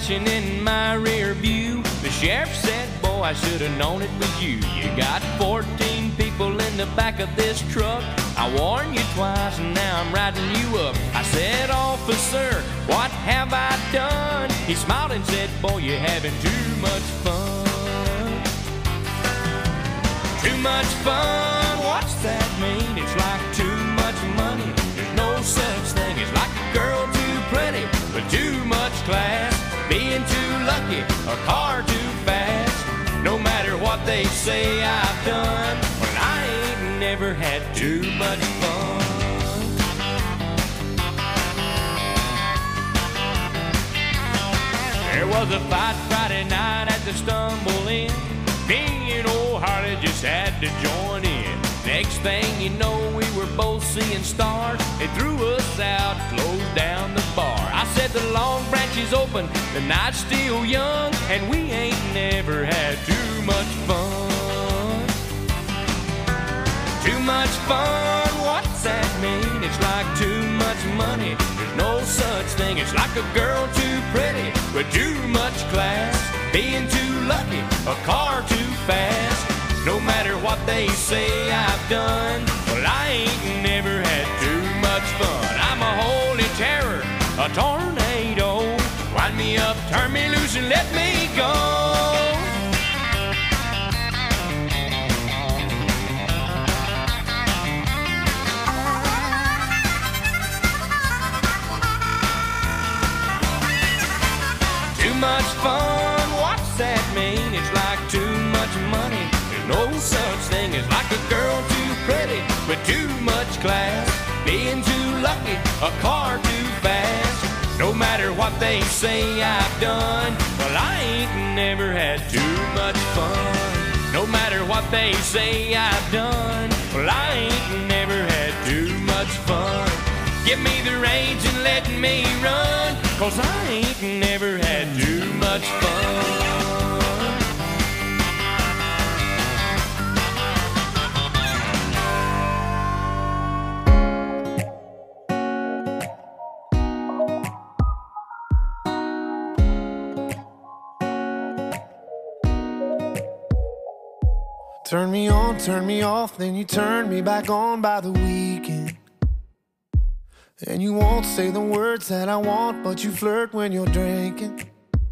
flashing in my rear view. The sheriff said, boy, I should have known it was you. You got 14 people in the back of this truck. I warned you twice and now I'm riding you up. I said, officer, what have I done? He smiled and said, boy, you're having too much fun. Too much fun, what's that mean? It's like too much money. There's no such thing. It's like a girl too pretty with too much class, being too lucky, a car too fast. No matter what they say I've done, well, I ain't never had too much fun. There was a fight Friday night at the Stumble Inn. Me and old Harley just had to join in. Next thing you know, we were both seeing stars. They threw us out, closed down the bar. I said the Long Branch is open, the night's still young, and we ain't never had too much fun. Too much fun, what's that mean? It's like too much money. There's no such thing. It's like a girl too pretty with too much class, being too lucky, a car too fast. No matter what they say I've done, well, I ain't never had too much fun. I'm a holy terror, a tornado. Wind me up, turn me loose, and let me go. Too much fun, what's that mean? It's like too much money. No such thing as like a girl too pretty with too much class, being too lucky, a car too fast. No matter what they say I've done, well, I ain't never had too much fun. No matter what they say I've done, well, I ain't never had too much fun. Give me the reins and let me run, 'cause I ain't never had too much fun. Turn me on, turn me off, then you turn me back on by the weekend. And you won't say the words that I want, but you flirt when you're drinking.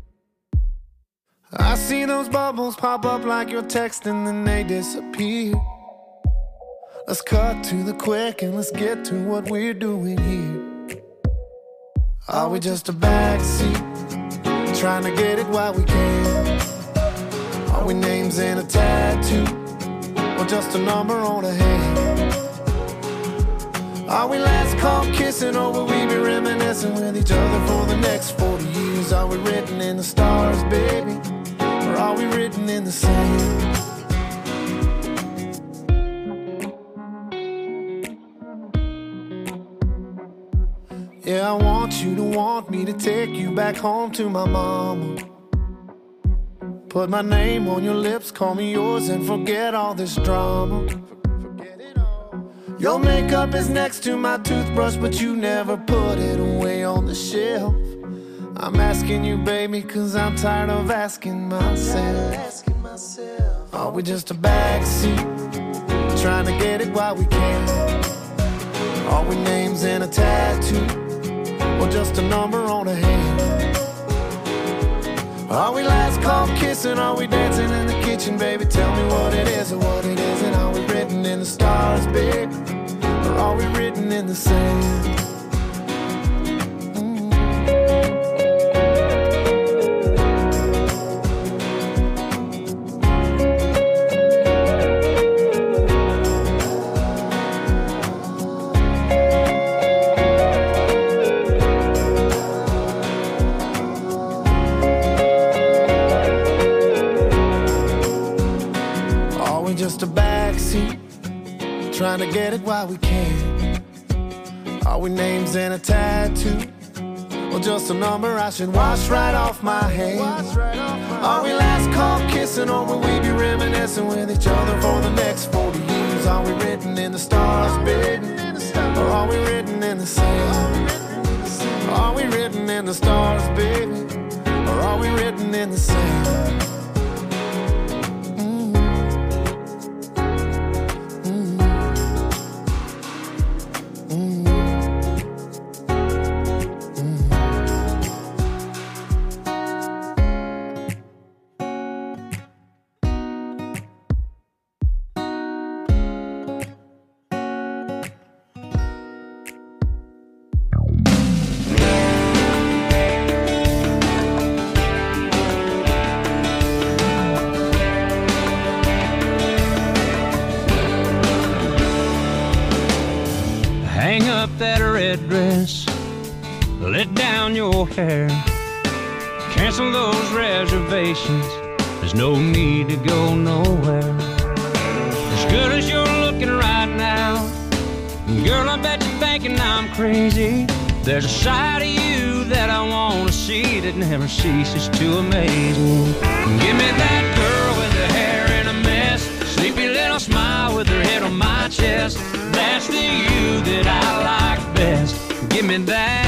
I see those bubbles pop up like you're texting, then they disappear. Let's cut to the quick and let's get to what we're doing here. Are we just a backseat, trying to get it while we can? Are we names in a tattoo, or just a number on a hand? Are we last call kissing, or will we be reminiscing with each other for the next 40 years? Are we written in the stars, baby, or are we written in the sand? Yeah, I want you to want me to take you back home to my mama. Put my name on your lips, call me yours, and forget all this drama. Your makeup is next to my toothbrush, but you never put it away on the shelf. I'm asking you, baby, 'cause I'm tired of asking myself. Are we just a backseat, trying to get it while we can? Are we names in a tattoo, or just a number on a hand? Are we last call kissing? Are we dancing in the kitchen, baby? Tell me what it is or what it isn't. Are we written in the stars, baby, or are we written in the sand? Just a backseat, trying to get it while we can. Are we names in a tattoo, or just a number I should wash right off my hand? Are we last call kissing, or will we be reminiscing with each other for the next 40 years? Are we written in the stars, baby, or are we written in the sand? Are we written in the stars, baby, or the same. Hang up that red dress, let down your hair, cancel those reservations, there's no need to go nowhere. As good as you're looking right now, girl, I bet you're thinking I'm crazy. There's a side of you that I want to see that never ceases to amaze me. Give me that girl with her hair in a mess, sleepy little smile with her head on my chest. That's the you that I like best. Give me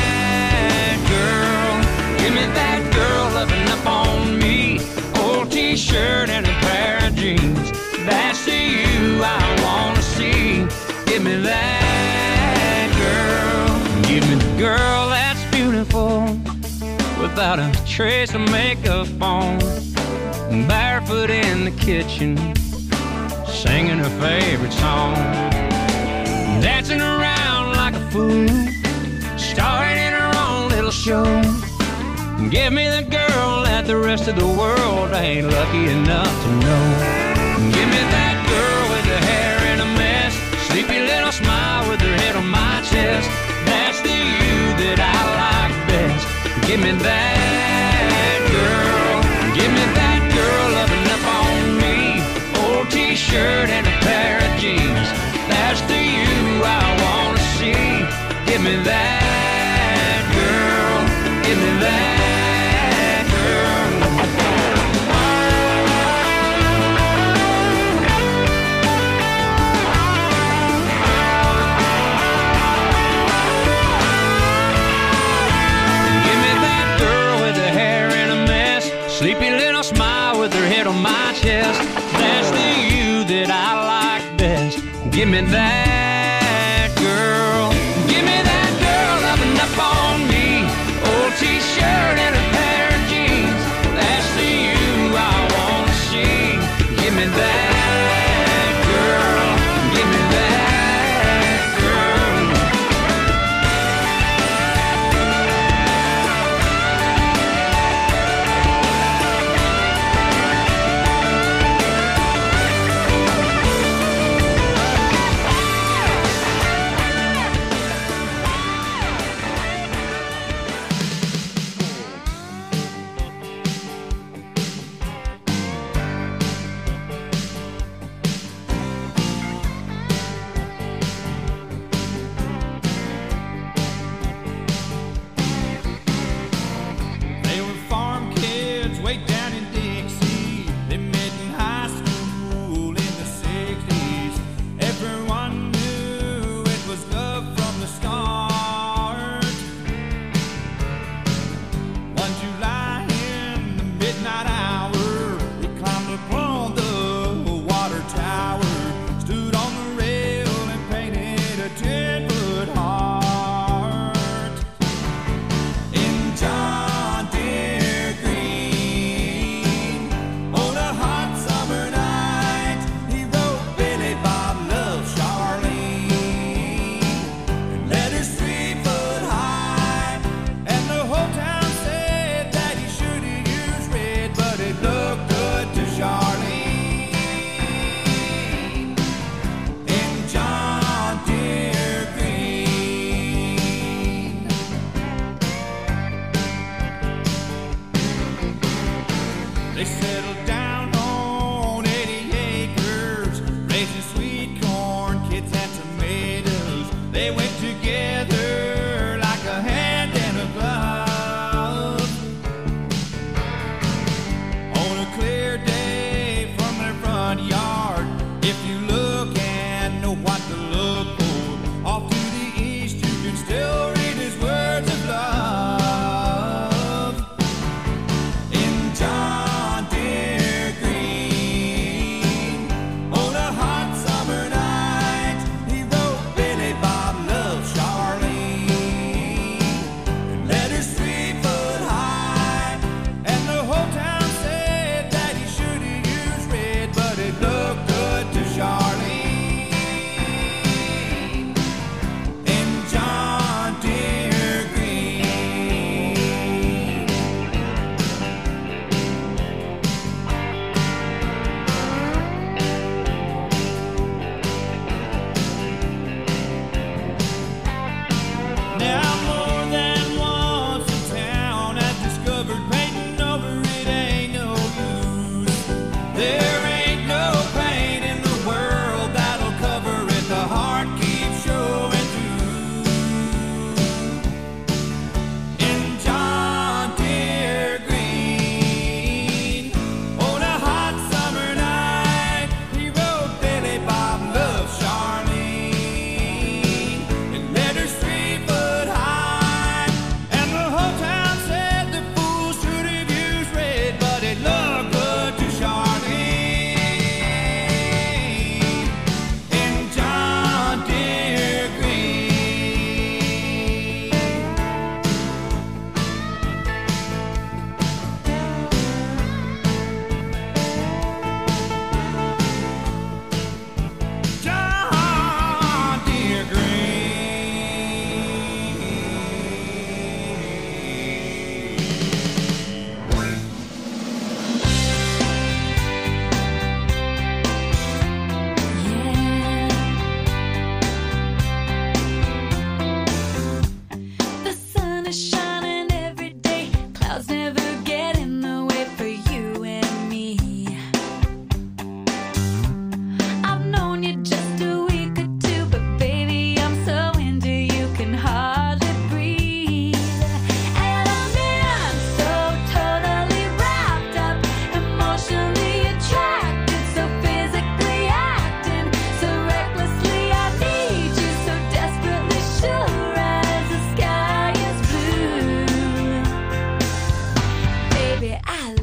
that girl. Give me that girl loving up on me. Old t-shirt and a pair of jeans. That's the you I want to see. Give me that girl. Give me the girl that's beautiful, without a trace of makeup on, barefoot in the kitchen, singing her favorite song, dancing around like a fool, starring in her own little show. Give me the girl that the rest of the world ain't lucky enough to know. Give me that girl with her hair in a mess, sleepy little smile with her head on my chest. That's the you that I like best. Give me that girl. Give me that girl loving up on me. Old t-shirt and a pair of jeans. That's the you I wanna see. Give me that girl. Give me that girl. Give me that girl with her hair in a mess, sleepy little smile with her head on my chest. That's the you that I like best. Give me that girl. Give me that girl loving up on me. Old t-shirt and a pair of jeans. That's the you I wanna see. Give me that girl. Give me that girl. They were farm kids way down in Dixie. They met in high school in the 60s. Everyone knew it was love from the start. One July in the midnight hour, we climbed upon the water tower, stood on the rail and painted a 10-foot heart. In John Deere green, on a hot summer night, he wrote Billy Bob loves Charlene, and letters 3 foot high, and the whole town said that he should have used red, but it looked good to Charlene. In John Deere green. They settled down on 80 acres, raising sweet corn, kids and tomatoes. They went together like a hand and a glove. On a clear day from their front yard, if you look and know what to look for, off to the east you can still read his words of love. In John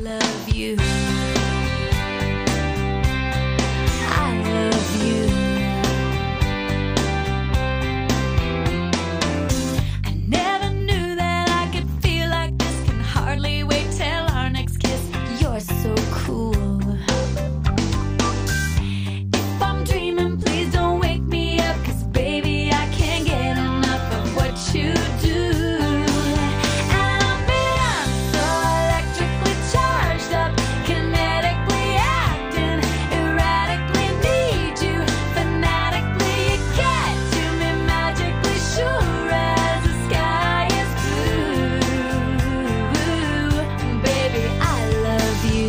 love you. I love you. I never knew that I could feel like this. Can hardly wait till our next kiss. You're so cool. If I'm dreaming, please don't wake me up, 'cause baby, I can't get enough of what you do. And I'm so electrically charged up, kinetically acting, erratically need you, fanatically you get to me, magically sure as the sky is blue. Baby, I love you.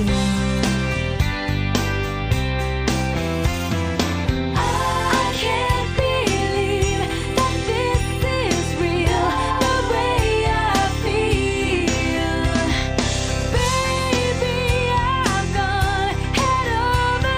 I can't believe that this is real, the way I feel. Baby, I've gone head over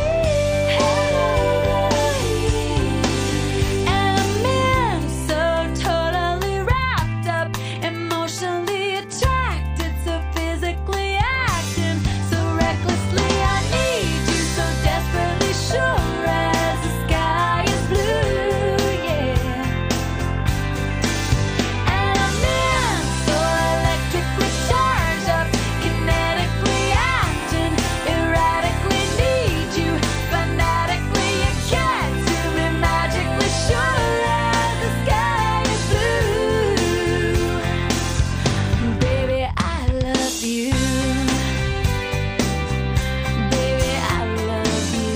heels. And I'm so totally wrapped up, emotionally attracted, so physically acting, so recklessly I need you, so desperately sure as the sky is blue, yeah. And I'm so electrically charged up, kinetically acting, erratically need you, fanatically you get to me, magically sure as the sky is blue. Baby, I love you. Baby, I love you.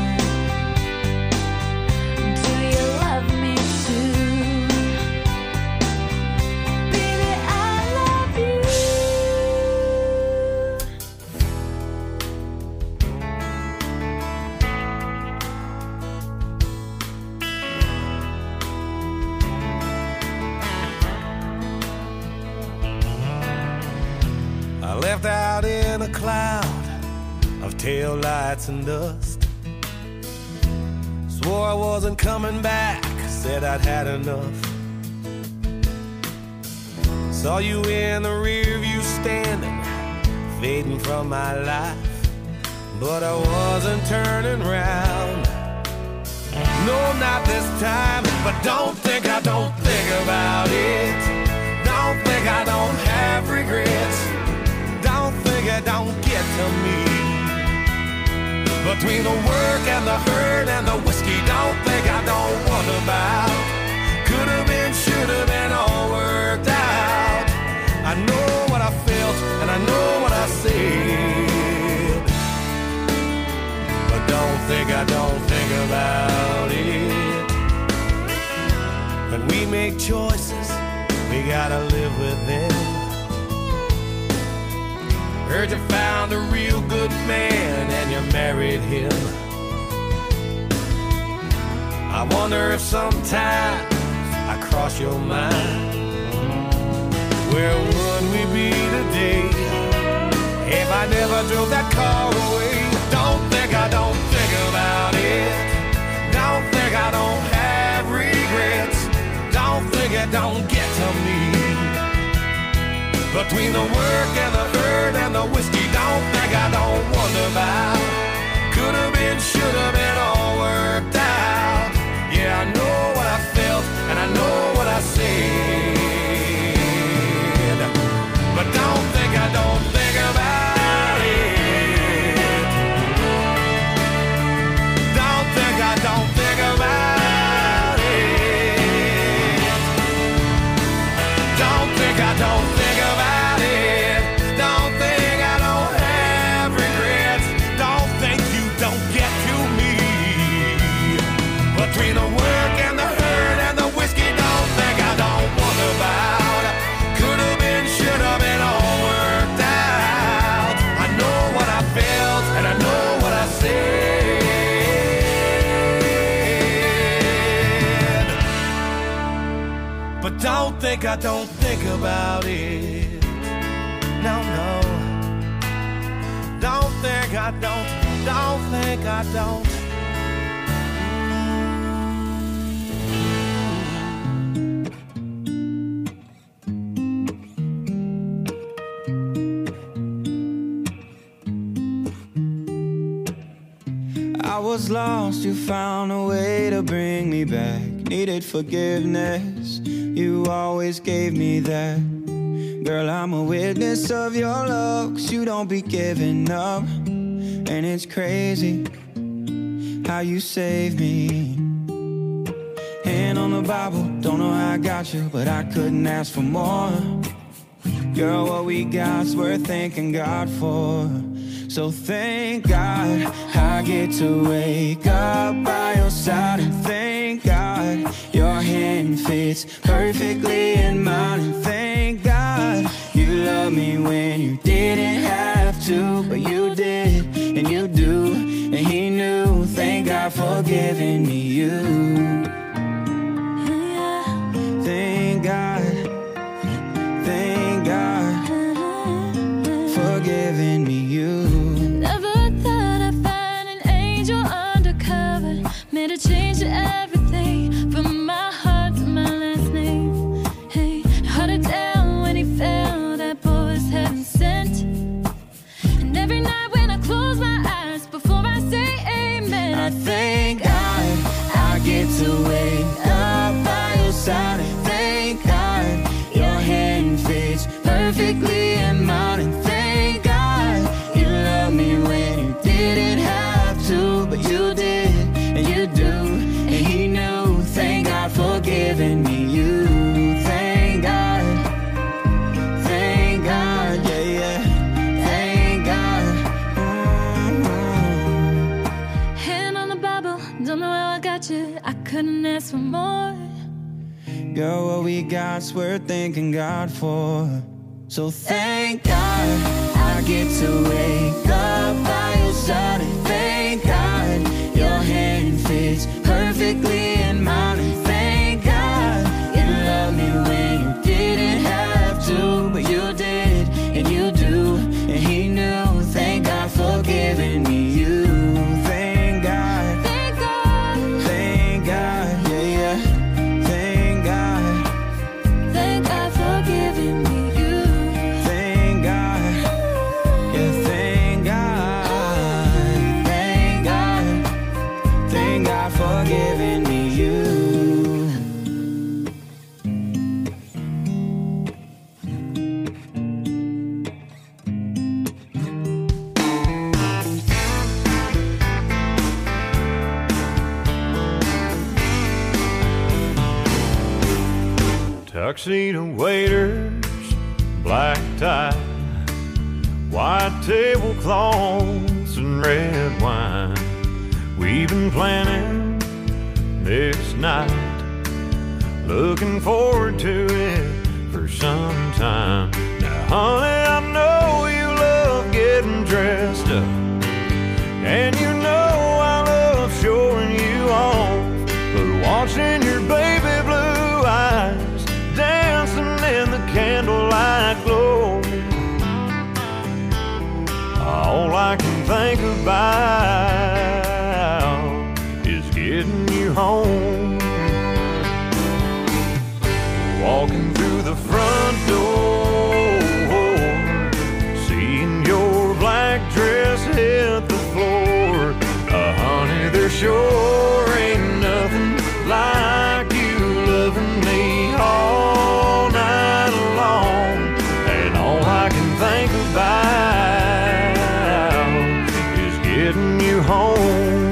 Do you love me too? Baby, I love you. I left out in a cloud of taillights and dust. Swore I wasn't coming back, said I'd had enough. Saw you in the rear view standing, fading from my life. But I wasn't turning round. No, not this time. But don't think I don't think about it. Don't think I don't have regrets. Don't think it don't get to me. Between the work and the hurt and the whiskey, don't think I don't wonder about. Could have been, should have been, all worked out. I know what I felt and I know what I said. But don't think I don't think about it. When we make choices, we gotta live with them. Heard you found a real good man and you married him. I wonder if sometimes I cross your mind. Where would we be today if I never drove that car away? Don't think I don't think about it. Don't think I don't have regrets. Don't think it don't get to me. Between the work and the hurt and the whiskey, don't think I don't wonder about. Could have been, should have been, all worked out. Yeah, I know what I felt and I know what I said. But don't think I don't think about it. Don't think I don't think about it. Don't think I don't think about it. Don't think I don't have regrets. Don't think you don't get to me. Between the work and the hurt and the whiskey, don't think I don't wonder about. Could have been, should have been, all worked out. I know what I felt and I know what I said. But don't think I don't think about it. No, no. Don't think I don't think I don't. was lost, you found a way to bring me back. Needed forgiveness, you always gave me that. Girl, I'm a witness of your love, 'cause you don't be giving up. And it's crazy how you saved me. Hand on the Bible, don't know how I got you, but I couldn't ask for more. Girl, what we got's worth thanking God for. So thank God I get to wake up by your side. And thank God your hand fits perfectly in mine. And thank God you loved me when you didn't have to, but you did, and you do, and he knew. Thank God for giving me you. Thank God, thank God for giving me you. Never thought I'd find an angel undercover. Made a change to everything, from my heart to my last name. Hey, held it down when he fell, that boy was heaven sent. And every night when I close my eyes, before I say amen, I thank God I get to wake up by your side. And thank God your hand fits perfectly in mine. And thank God you love me when you didn't have to, but you did, and you do, and he knew. Thank God for giving me you. Thank God, yeah, yeah. Thank God. hand on the Bible, don't know how I got you, I couldn't ask for more. Girl, what we got's worth thanking God for. So thank God I get to wake up by your side. And thank God your hand fits perfectly in mine. And thank God you love me when you didn't have to, but you did, and you do, and he knew. Thank God for giving me you. Thank God, Thank God, thank God, yeah, yeah. Thank God, thank God for giving me you. thank God, yeah, thank God, thank God, thank God for giving me you. Tuxedo waiters, black tie, white tablecloths and red wine. We've been planning this night, looking forward to it for some time. Now, honey, I know you love getting dressed up, and you know I love showing you off, but watching your baby blue eyes dancing in the candlelight glow, all I can think about is getting you home. Walking through the front door, seeing your black dress hit the floor. Honey, there sure ain't nothing like you loving me all night long. And all I can think about is getting you home.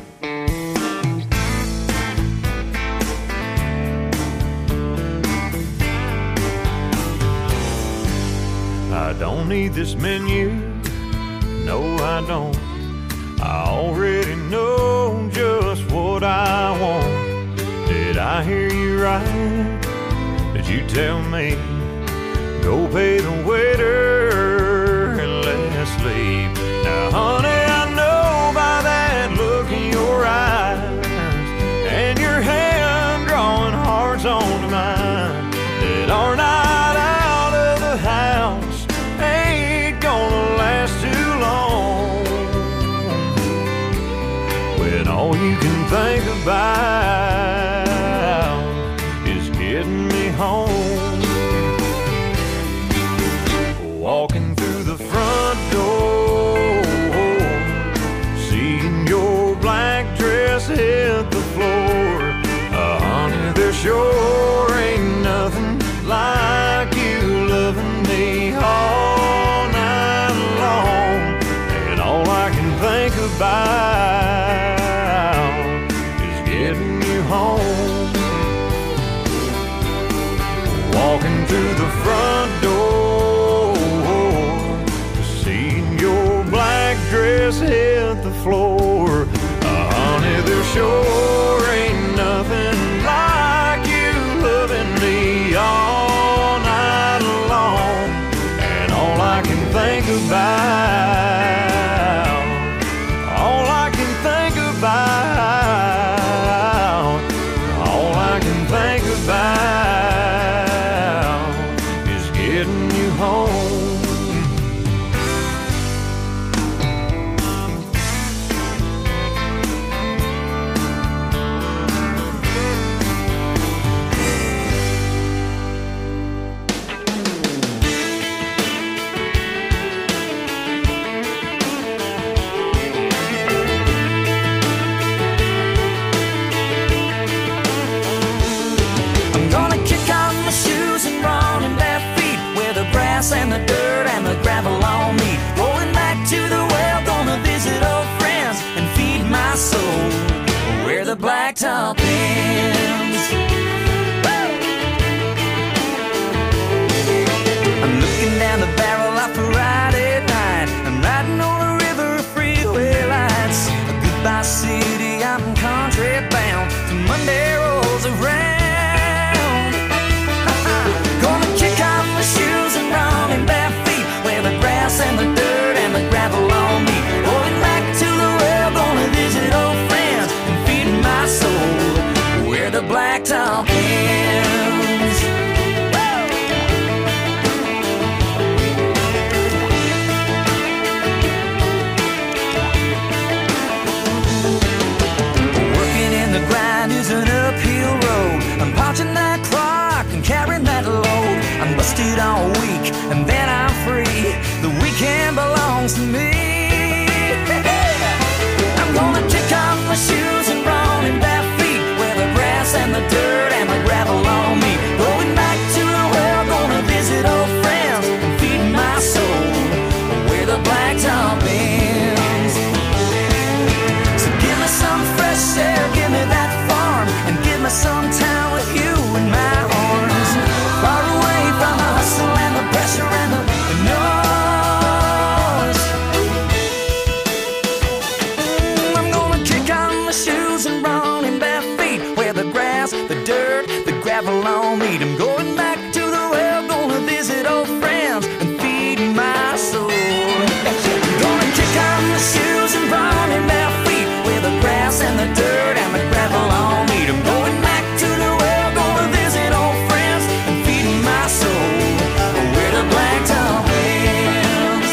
I don't need this menu, no I don't. I already know just what I want. Did I hear you right? Did you tell me, go pay the waiter and let's leave? Now honey, I know by that look in your eyes and your hand drawing hearts onto mine, that our night out of the house ain't gonna last too long, when all you can think about is getting me home. Walking through the front door, seeing your black about is getting you home. Walking through the front door, seeing your black dress hit the floor. Honey, there sure ain't nothing like you loving me all night long. And all I can think about, all I can think about, all I can think about is getting you home. And the dirt and the gravel on me. Going back to the well, gonna visit old friends and feed my soul where the blacktop ends. Woo! I'm looking down the barrel of a Friday night. I'm riding on a river of freeway lights. Goodbye city, I'm country bound. The Monday rolls around. Gonna kick off my shoes and run in bare feet where the grass and the dirt and the gravel on me. Going back to the well, gonna visit old friends and feed my soul where the blacktop ends. Working in the grind is an uphill road. I'm punching that clock and carrying that load. I'm busted all week and then I'm free. The weekend belongs to me. I'm gonna kick off my shoes and run in bare feet where the grass and the dirt and the gravel on me. Going back to the well, gonna visit old friends and feed my soul where the blacktop ends. So give me some fresh air, give me that farm, and give me some time with you in my arms. Far away from the hustle and the pressure and the noise. I'm gonna kick on my shoes and run in bare feet where the grass, the dirt, the gravel on me. I'm going back to the well, gonna visit old friends and feed my soul. I'm gonna kick on my shoes and run in bare feet where the grass and the dirt and the gravel on me. I'm going back to the well, gonna visit old friends and feed my soul where the blacktop ends.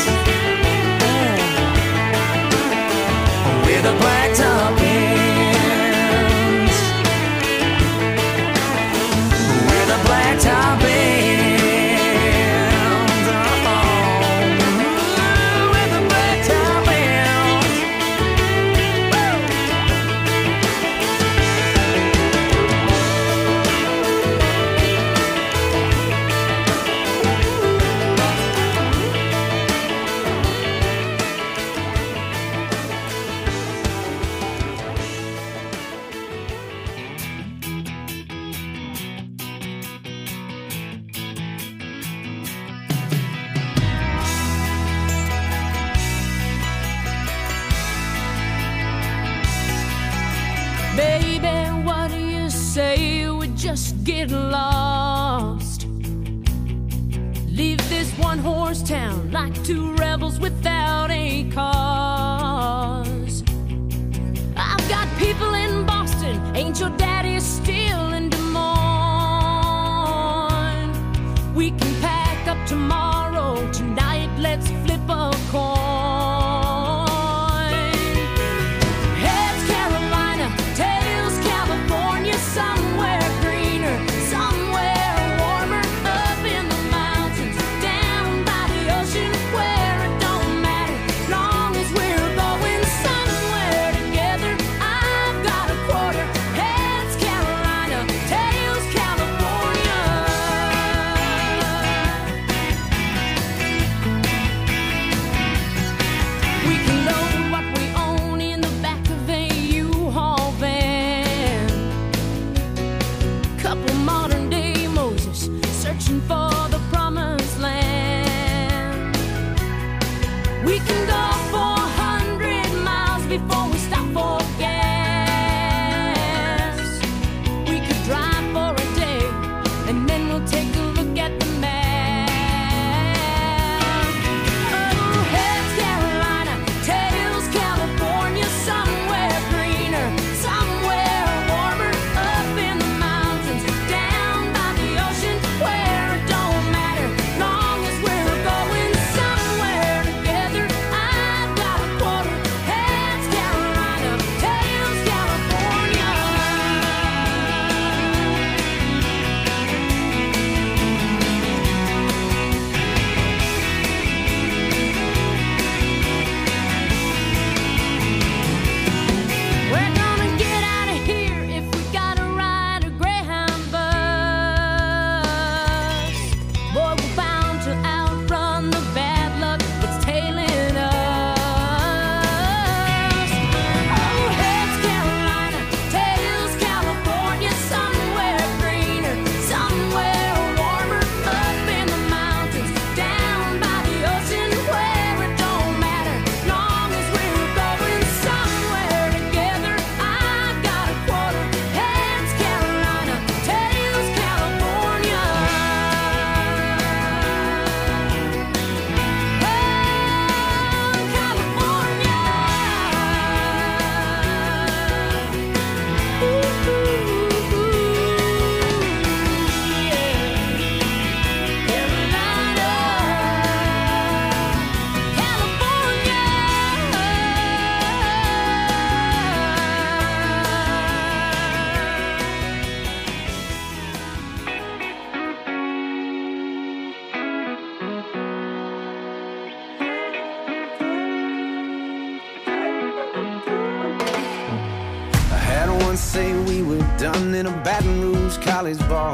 Where the blacktop ends. Where the blacktop ends. Oh, where the blacktop ends. Baby, what do you say we just get lost? Leave this one-horse town like two rebels without a cause. I've got people in Boston, ain't your daddy still in Des Moines? We can pack up tomorrow, tonight let's flip a coin. Heads Carolina, tails California, somewhere greener, somewhere warmer, up in the mountains, down by the ocean, where it don't matter, long as we're going somewhere together. I've got a quarter. Heads Carolina, tails California. before we stop for gas. We could drive for a day, and then we'll take a look at the map. Oh, heads Carolina, tails California, somewhere greener, somewhere warmer, up in the mountains, down by the ocean, where it don't matter, long as we're going somewhere together. I've got a quarter, heads Carolina, tails California. We're gonna get out of here if we gotta ride a Greyhound bus. Boy, we're bound to outrun the bad luck that's tailing us. Oh, heads Carolina, tails California, somewhere greener, somewhere warmer, up in the mountains, down by the ocean, where it don't matter, long as we're going somewhere together. I've got a quarter, heads Carolina, tails California. I had one say we were done in a Baton Rouge college bar.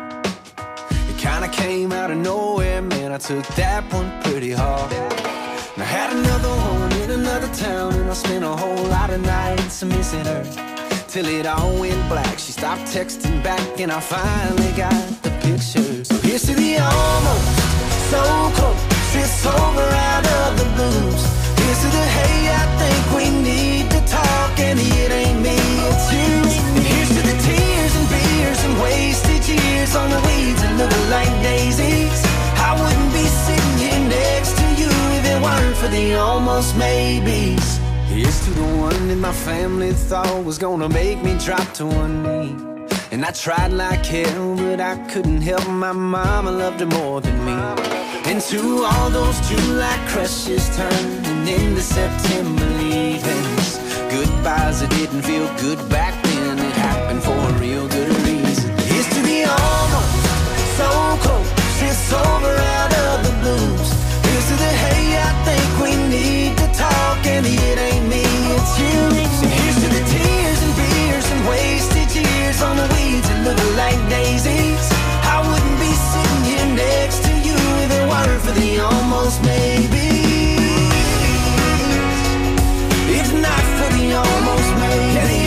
It kinda came out of nowhere, man, I took that one pretty hard. And I had another one in another town, and I spent a whole lot of nights missing her. Till it all went black, she stopped texting back, and I finally got the picture. So here's to the almost, so close, it's over out of the blues. Here's to the hey, I think we need to talk, and it ain't me, it's you. And here's to the tears and beers and wasted years on the weeds and looking like daisies. I wouldn't be sitting here next to you if it weren't for the almost maybes. Here's to the one that my family thought was gonna make me drop to one knee. And I tried like hell, but I couldn't help my mama loved her more than me. And to all those July crushes turning into September leavings, goodbyes that didn't feel good back then, it happened for a real good reason. Here's to the almost, so close, it's over out of the blues. Here's to the hey, I think we need to talk, and it ain't me, it's you. So here's to the tears and beers and wasted years on the weeds and looking like daisies. I wouldn't be sitting here next to you if it weren't for the almost maybe. If not for the almost maybe.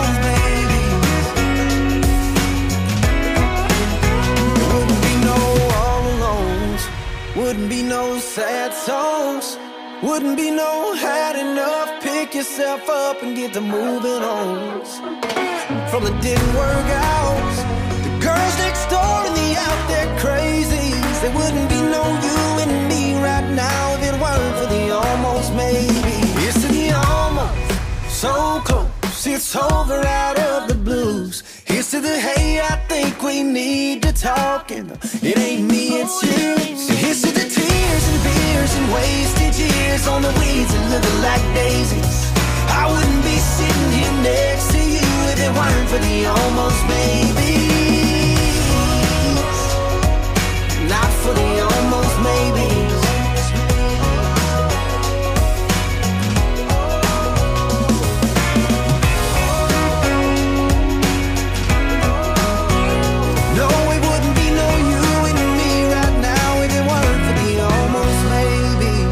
There wouldn't be no all alones, wouldn't be no sad songs, wouldn't be no had enough, pick yourself up and get to moving on. From the didn't work out, the girls next door and the out there crazies, there wouldn't be no you and me right now if it weren't for the almost maybe. Here's to the almost, so close, it's over out of the blues. Here's to the hey, I think we need to talk, and it ain't me, it's you. So here's to the tears and beers and wasted years on the weeds and looking like daisies. I wouldn't be sitting here next to you if it weren't for the almost maybes. Not for the almost maybes. No, it wouldn't be no you and me right now if it weren't for the almost maybes.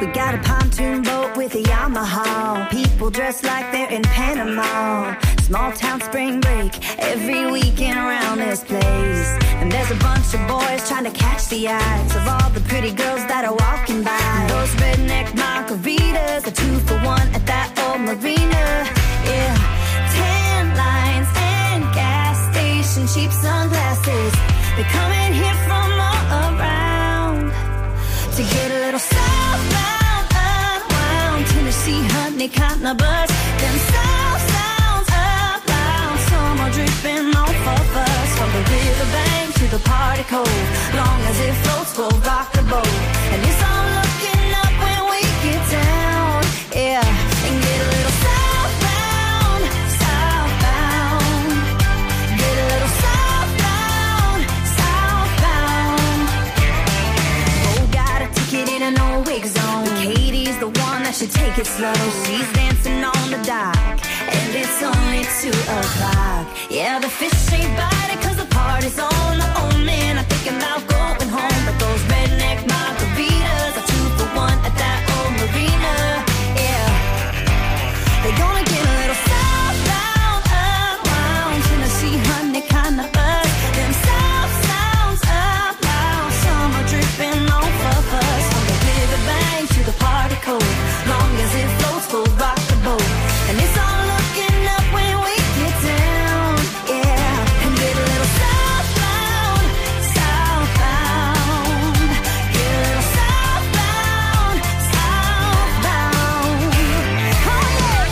We got a pontoon boat with a Yamaha. People dressed like they're in Panama. Small town spring break every weekend around this place. And there's a bunch of boys trying to catch the eyes of all the pretty girls that are walking by. Those redneck margaritas are 2 for $1 at that old marina. Yeah, tan lines and gas station cheap sunglasses. They're coming here from all around to get a little southbound, unwound. Tennessee honey cotton a buzz. Them south sounds up loud. Summer dripping off of us. From the riverbank to the party cove. Long as it floats, we'll rock the boat. And it's all looking up when we get down. Yeah, and get a little southbound, southbound. Get a little southbound, southbound. Oh, got a ticket in an old wig zone. Katie's the one that should take it slow. She's dancing on the dock, and it's only 2 o'clock. Yeah, the fish ain't biting 'cause the party's on. Oh man, I'm thinking about going home. But those redneck margaritas are 2 for $1 at that old marina. Yeah, they're gonna get a little southbound, unwound. Tennessee honey kinda buzz. Them south sounds up loud. Summer dripping off of us. From the riverbank to the party cove. Long as it floats, we'll rock the boat. And it's all looking up when we get down. Yeah, and get a little southbound, southbound. Get a little southbound, southbound. Oh yeah.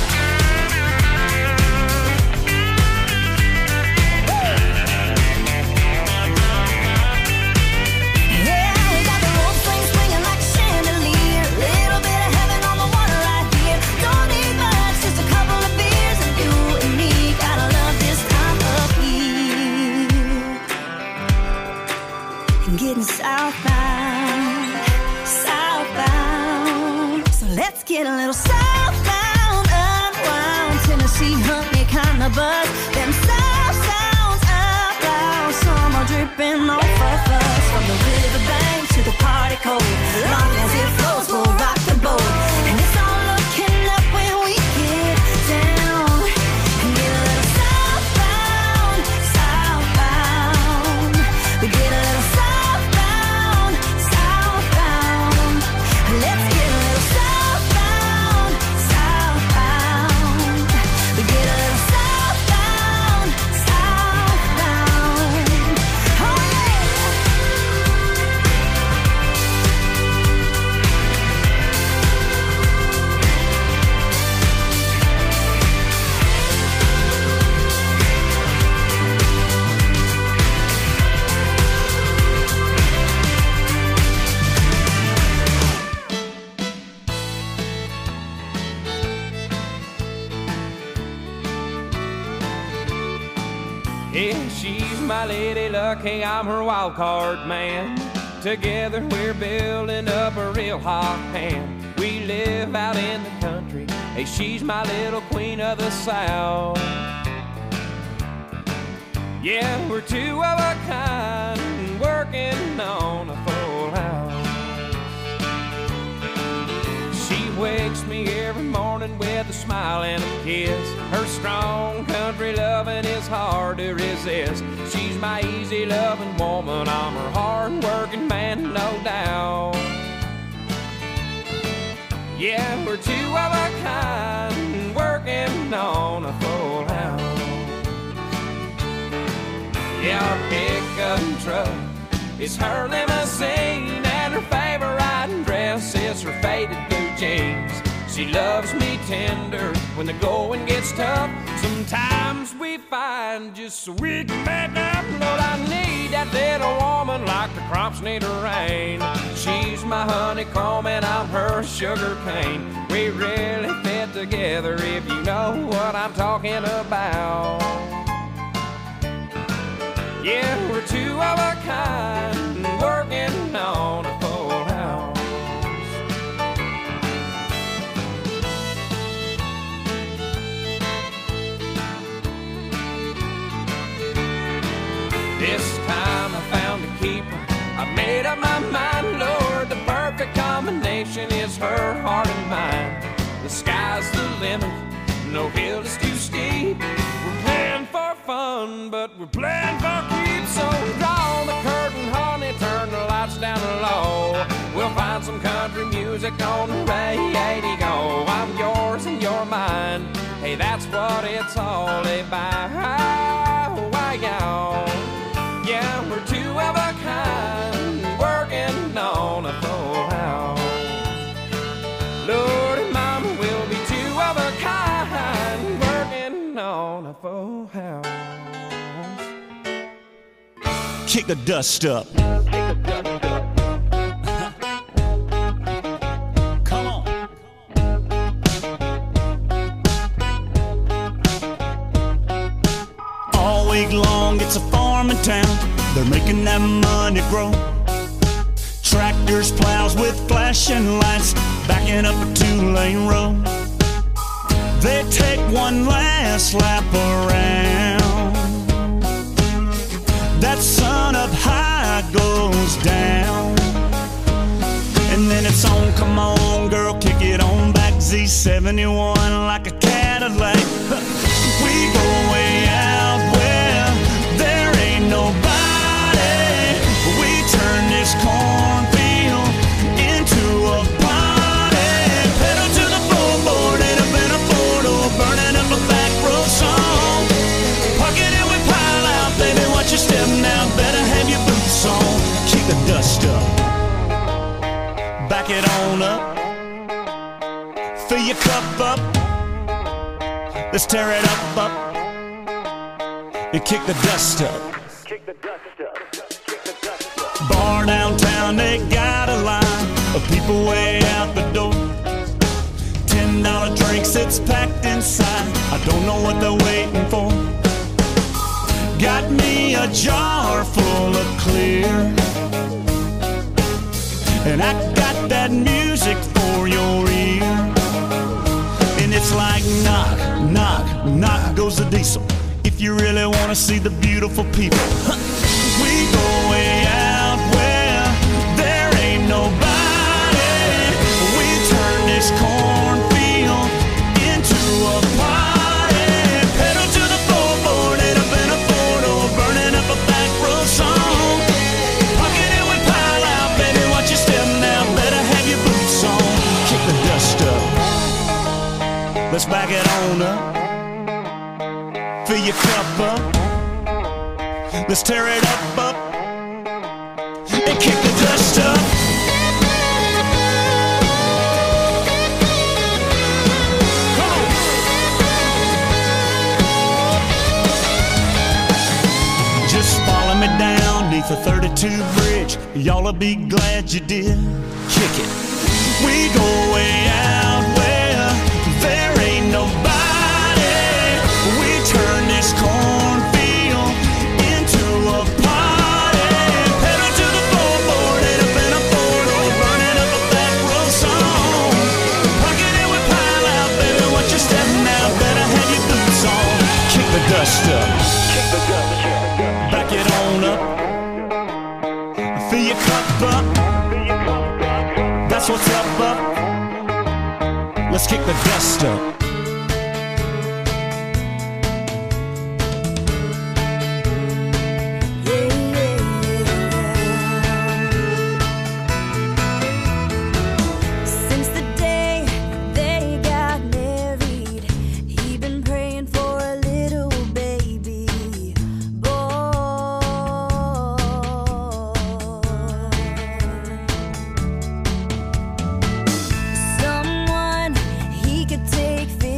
Yeah, we got the road flame swinging like a chandelier. Little bit of heaven on the water right here. Don't need much, just a couple of beers, and you and me gotta love this time of year. And getting southbound, southbound. So let's get a little southbound, unwound. Tennessee honey kinda buzz. Them south sounds up loud. Summer dripping off of us. From the riverbank to the party cove. Long as it flows, we'll rock the boat. And it's all looking up when we get down. And get a little southbound, southbound. We get a little southbound, southbound. Let's get a little southbound, southbound. We get a little southbound, southbound. Oh yeah. Yeah, she's my lady luck, hey, I'm her wild card man. Together we're building up a real hot pan. We live out in the country, hey, she's my little queen of the South. Yeah, we're 2 of a kind, working on a full house. She wakes me every morning with a smile and a kiss. Her strong country loving is hard to resist. She's my easy loving woman, I'm her hard working man, no doubt. Yeah, we're 2 of a kind, working on a full house. Yeah, our pickup truck is her limousine, and her favorite riding dress is her faded blue jeans. She loves me tender when the going gets tough. Sometimes we fight just so we can make up. Lord, I need that little woman like the crops need a rain. She's my honeycomb and I'm her sugar cane. We really fit together if you know what I'm talking about. Yeah, we're 2 of a kind, working on a full house. This time I found a keeper. I made up my mind, Lord, the perfect combination is her limit, no hill is too steep. We're playing for fun, but we're playing for keeps. So draw the curtain, honey, turn the lights down low. We'll find some country music on the radio. I'm yours and you're mine. Hey, that's what it's all about. Yeah, we're two of a kind, working on a full house. Lordy, mama, we'll be two of a kind, working on a full house. Kick the dust up. Come on. All week long, it's a farming town. They're making that money grow. Tractors, plows with flashing lights, backing up a 2-lane road. They take one last lap around. That sun up high goes down. And then it's on, come on girl, kick it on back. Z71 like a Cadillac. We go way out where there ain't nobody. We turn this cornfield into a party. Pedal to the floorboard, ain't a better photo, burning up a back road song. Park it and we pile out, baby, watch your step now, better have your boots on. Kick the dust up, back it on up, fill your cup up, let's tear it up, and kick the dust up. Bar downtown, they got a line of people way out the door. $10 drinks, it's packed inside, I don't know what they're waiting for. Got me a jar full of clear, and I got that music for your ear. And it's like knock, knock, knock goes the diesel. If you really wanna see the beautiful people, we go way out where there ain't nobody. We turn this cornfield into a party. Pedal to the floorboard, ain't up in a photo, burning up a back road song. Pocket it, we pile out, baby, watch your step now, better have your boots on. Kick the dust up, let's back it on up, fill your cup up, let's tear it up, and kick the dust up. Come on. Just follow me down neath the 32 bridge, y'all'll be glad you did. Kick it. We go way out where there ain't nobody. We turn this cornfield into a party. Pedal to the floorboard, ain't up in a photo, burning up a back road song. Pocket it, we pile out, baby, watch your step now, better have your boots on. Kick the dust up, back it on up, fill your cup up, that's what's up. Let's kick the dust up. Since the day they got married, he been praying for a little baby boy. Someone he could take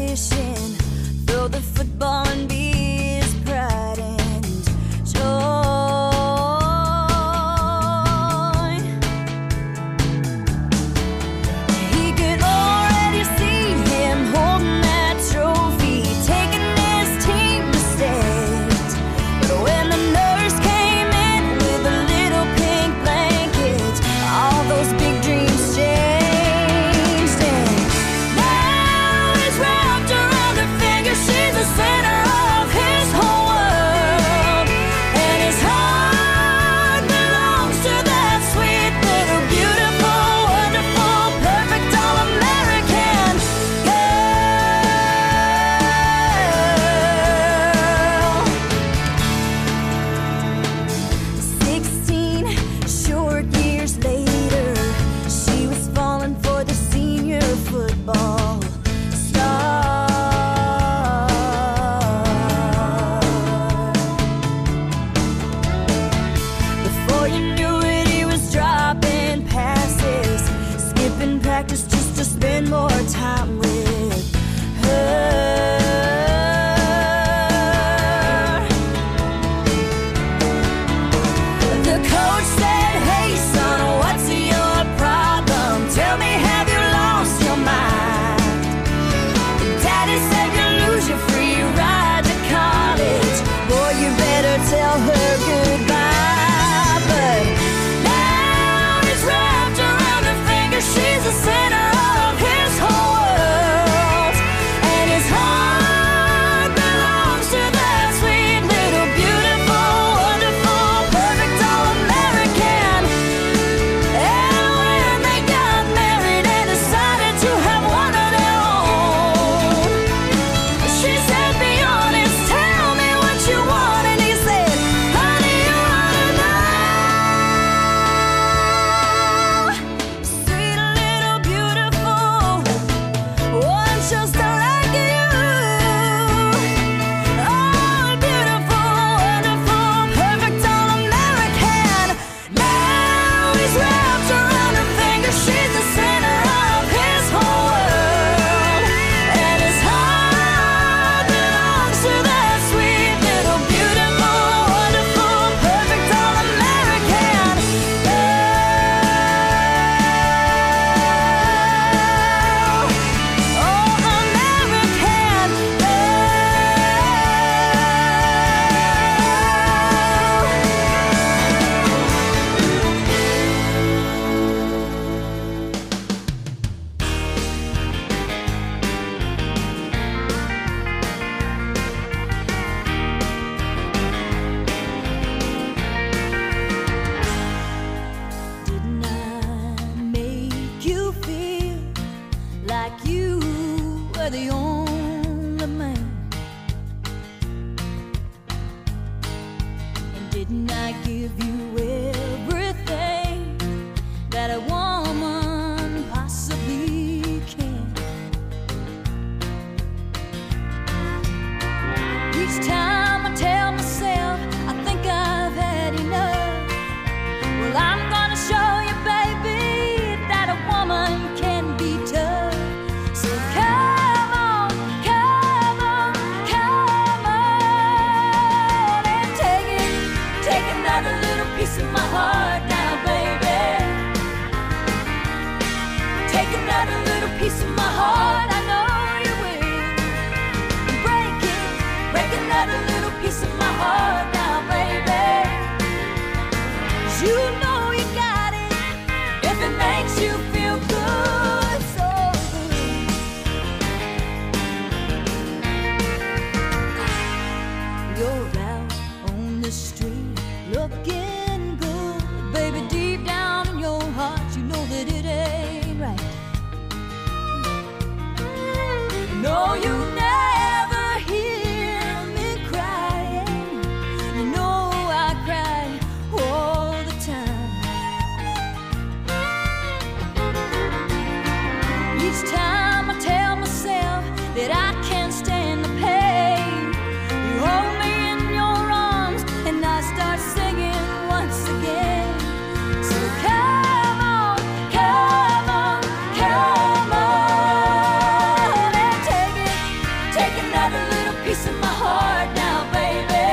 Each time I tell myself that I can't stand the pain, you hold me in your arms and I start singing once again. So come on, come on, come on and take another little piece of my heart now, baby.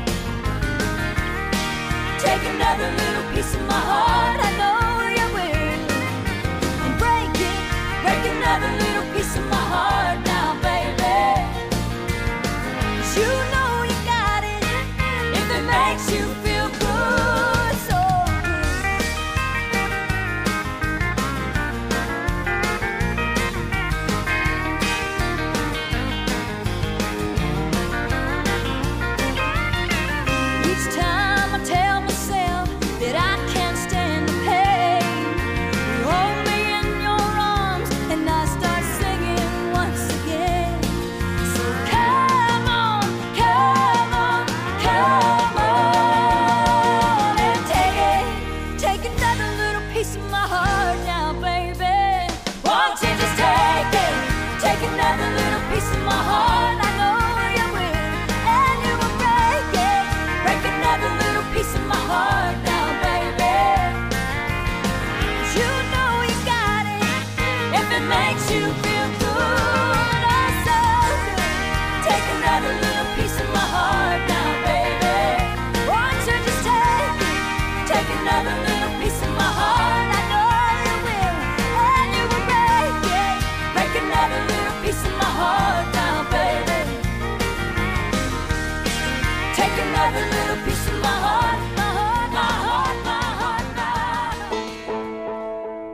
Take another little piece of my heart, I know you will. And break another little piece of my heart now, baby. 'Cause you know you got it, if it makes you feel good, so good. Each time I tell myself that I can't stand the pain, you hold me in your arms and I start singing once again. So come on, come on, come on and take another little piece of my heart now, baby. Won't you just take another little piece of my heart? I know you will, and you will break another little piece of my heart now, baby. 'Cause you know you got it, if it makes you feel good, oh so good. Take another little piece of my heart now, baby. Won't you just take another little piece of my heart? I know you will, and you will break another little piece of my heart now, baby. Take another little piece of my heart, my heart, my heart, my heart, my heart.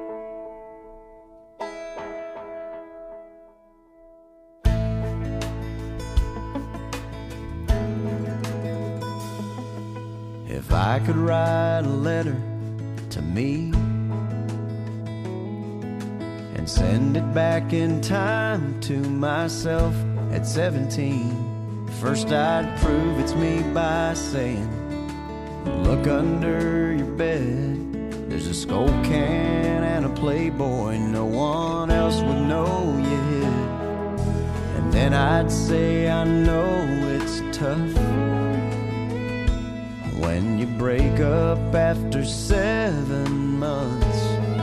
If I could write a letter to me and send it back in time to myself at 17, first I'd prove it's me by saying, look under your bed, there's a Skull can and a Playboy no one else would know you hid. And then I'd say, I know it's tough when you break up after 7 months.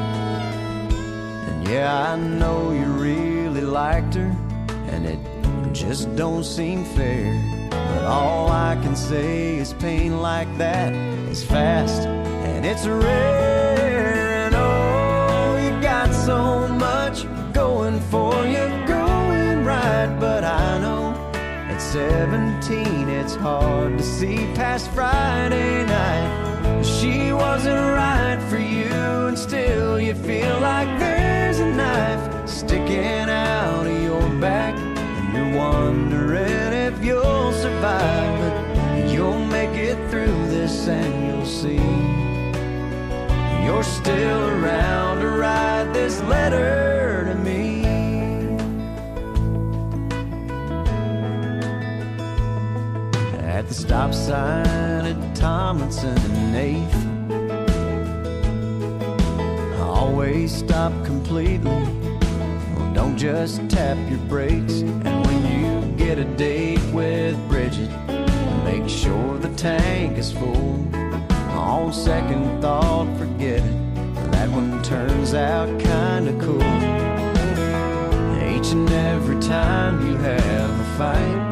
And yeah, I know you really liked her, and it just don't seem fair. But all I can say is pain like that is fast and it's rare. And oh, you got so much going for you, going right. But I know at 17 it's hard to see past Friday night. She wasn't right for you, and still you feel like there's a knife sticking out of your back, and you're wondering if you'll survive. But you'll make it through this and you'll see you're still around to write this letter to me. At the stop sign at Tomlinson and 8th, I always stop completely. Well, don't just tap your brakes. And when you get a date with Bridget, make sure the tank is full. On second thought, forget it, that one turns out kinda cool. Each and every time you have a fight,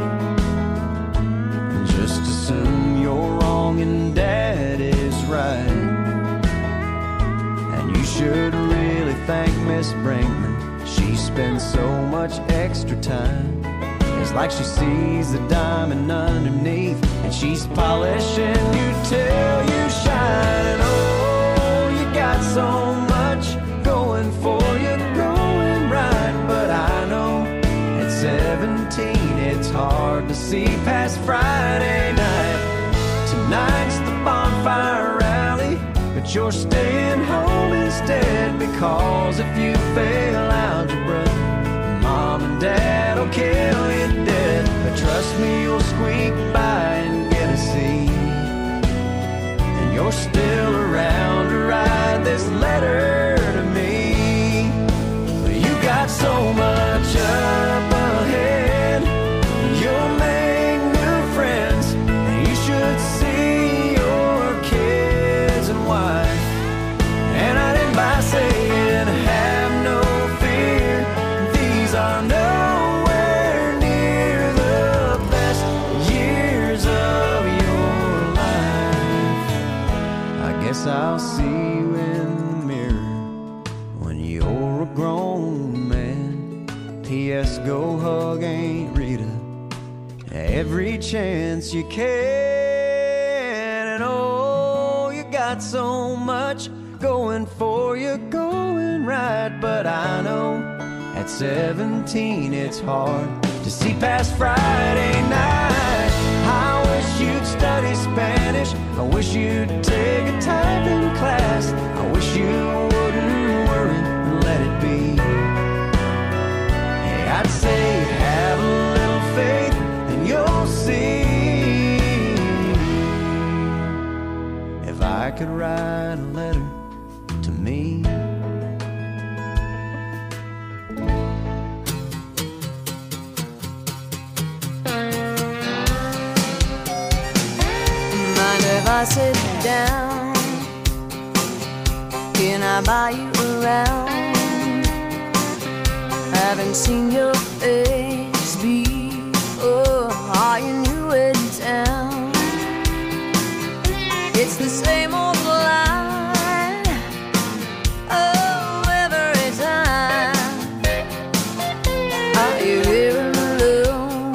just assume you're wrong and Dad is right. And you should really thank Miss Brinkman. She spends so much extra time. It's like she sees the diamond underneath, and she's polishing you till you shine. And oh, you got so much going for you, going right. But I know at 17 it's hard to see past Friday night. Tonight's the bonfire rally, but you're staying home instead, because if you fail algebra, Mom and Dad will kill you dead. But trust me, you'll squeak by and get a C, and you're still around to write this letter to me. You got so every chance you can. And oh, you got so much going for you, going right. But I know at 17 it's hard to see past Friday night. I wish you'd study Spanish. I wish you'd take a typing class. I wish you wouldn't worry and let it be. Hey, I'd say have a little faith and you'll see. If I could write a letter to me. Mind if I sit down? Can I buy you around? Haven't seen your face before. Are you new in town? It's the same old line. Oh, every time. Are you here alone?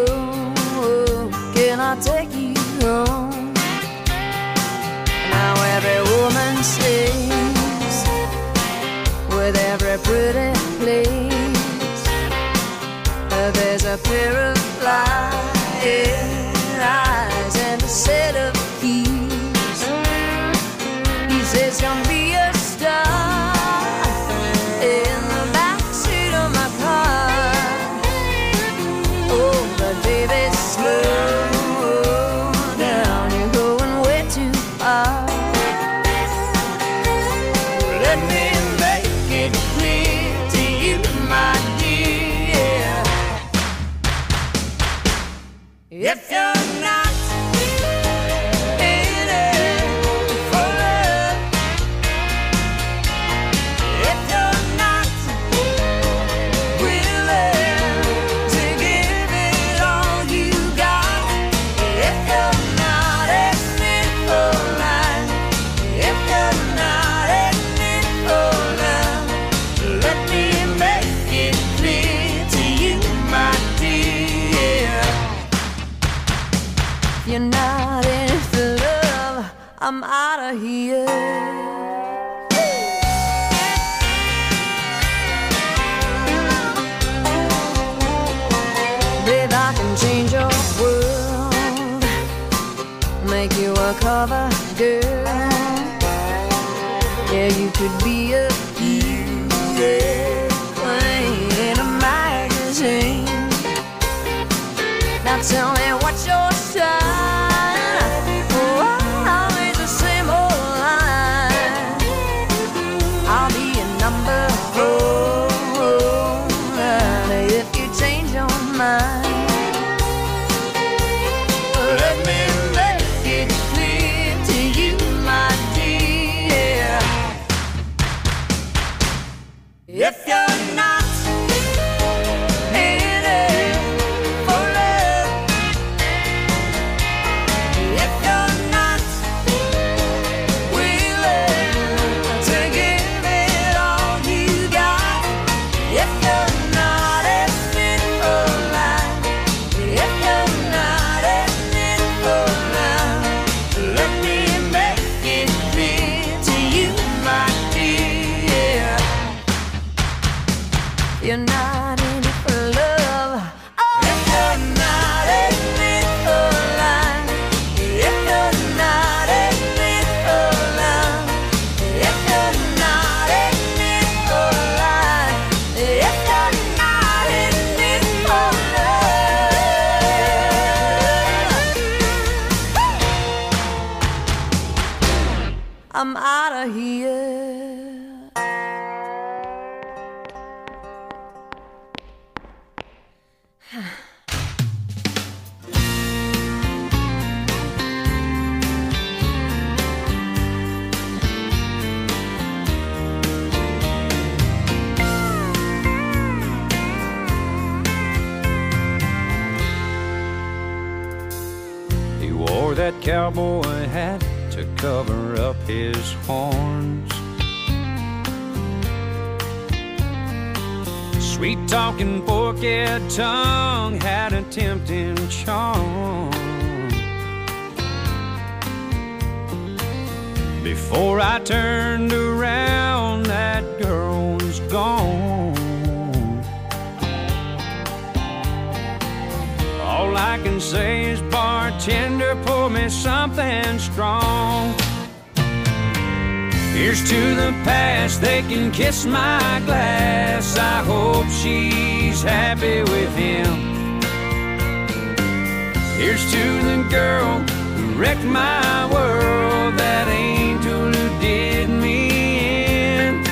Can I take you home? Now every woman sings with every pretty place. There's a pair of flying eyes and a set of keys. He says, "Come be a star in the backseat of my car." Oh, but baby, slow down, you're going way too far. Let me make it clear to you, my dear. If you're not in it for love, if you're not willing to give it all you got, if you're not in it for life, if you're not in it for love, let me make it clear to you, my dear. If you're not in it for love, I'm out of here. Babe, I can change your world, make you a cover girl. Yeah, you could be a queen in a magazine. Now tell me what's your sign? Oh, always the same old line. I'll be a number 4 if you change your mind. Let me make it clear to you, my dear. If you're not in it for love, if you're not willing to give it all you got, if you're not in it for life, if you're not in it for love, let me make it clear to you, my dear. You're not in it for love. Oh, if you're not in it for life, if you're not in it for love, if you're not in it for life, if you're not in it for love, I'm out of here. He wore that cowboy hat to cover up his horns. Sweet-talking, forked tongue had a tempting charm. Before I turned around, that girl was gone. All I can say is, bartender, pour me something strong. Here's to the past, they can kiss my glass. I hope she's happy with him. Here's to the girl who wrecked my world, that angel who did me in.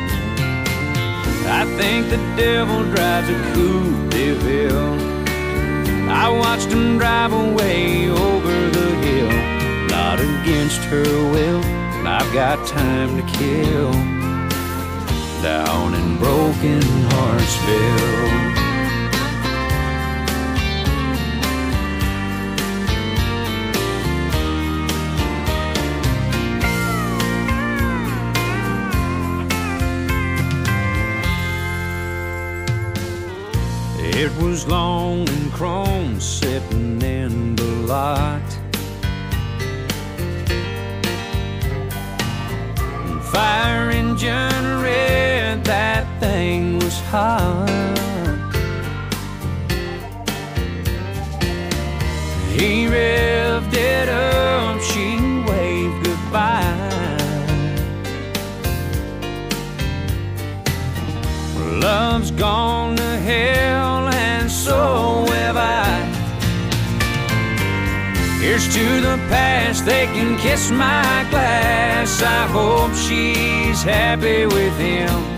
I think the devil drives a Coupe de Ville. I watched him drive away over the hill, not against her will. I've got time to kill down in Broken Heartsville. It was long and chrome sitting in the lot. Fire engine red, that thing was hot. He revved it up, she waved goodbye. Love's gone to hell and so have I. Here's to the past, they can kiss my glass. I hope she's happy with him.